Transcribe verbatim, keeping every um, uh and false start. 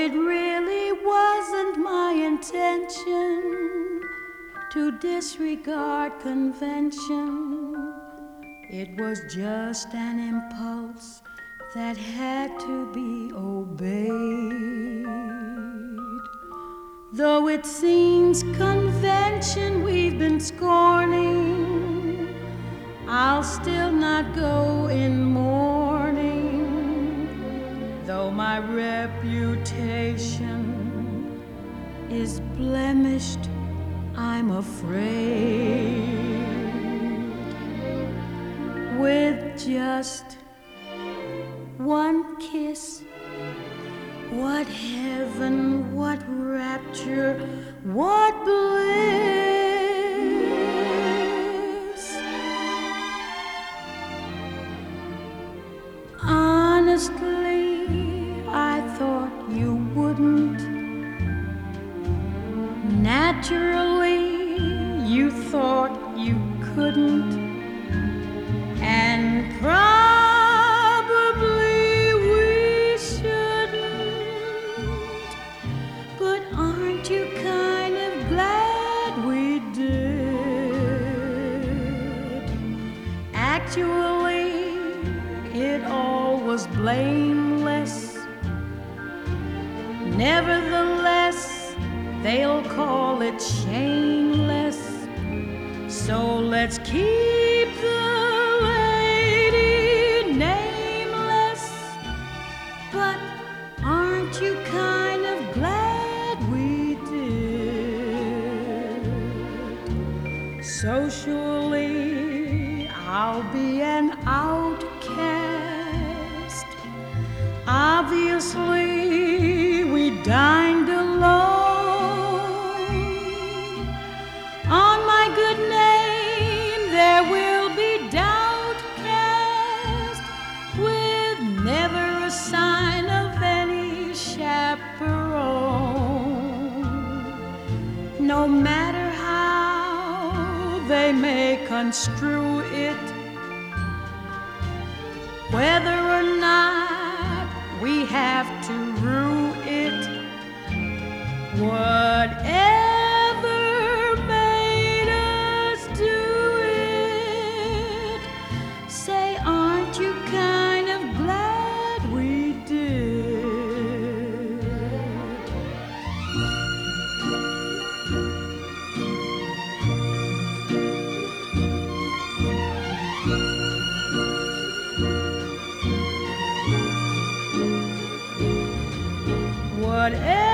it really wasn't my intention to disregard convention. It was just an impulse that had to be obeyed. Though it seems convention we've been scorning, I'll still not go in mourning. Though my reputation is blemished, I'm afraid. With just one kiss, what heaven, what rapture, what bliss. Honestly, I thought you wouldn't. Naturally, you thought you couldn't. And probably we shouldn't. But aren't you kind of glad we did? Actually, it all was blameless. Nevertheless, they'll call it shameless. So let's keep the lady nameless. But aren't you kind of glad we did? Socially, I'll be an outcast. Obviously, we dined alone. On my good name, there will be doubt cast, with never a sign of any chaperone. No matter how they may construe it, whether or not we have to rue it, whatever made us do it, say, aren't you kind of glad we did? Whatever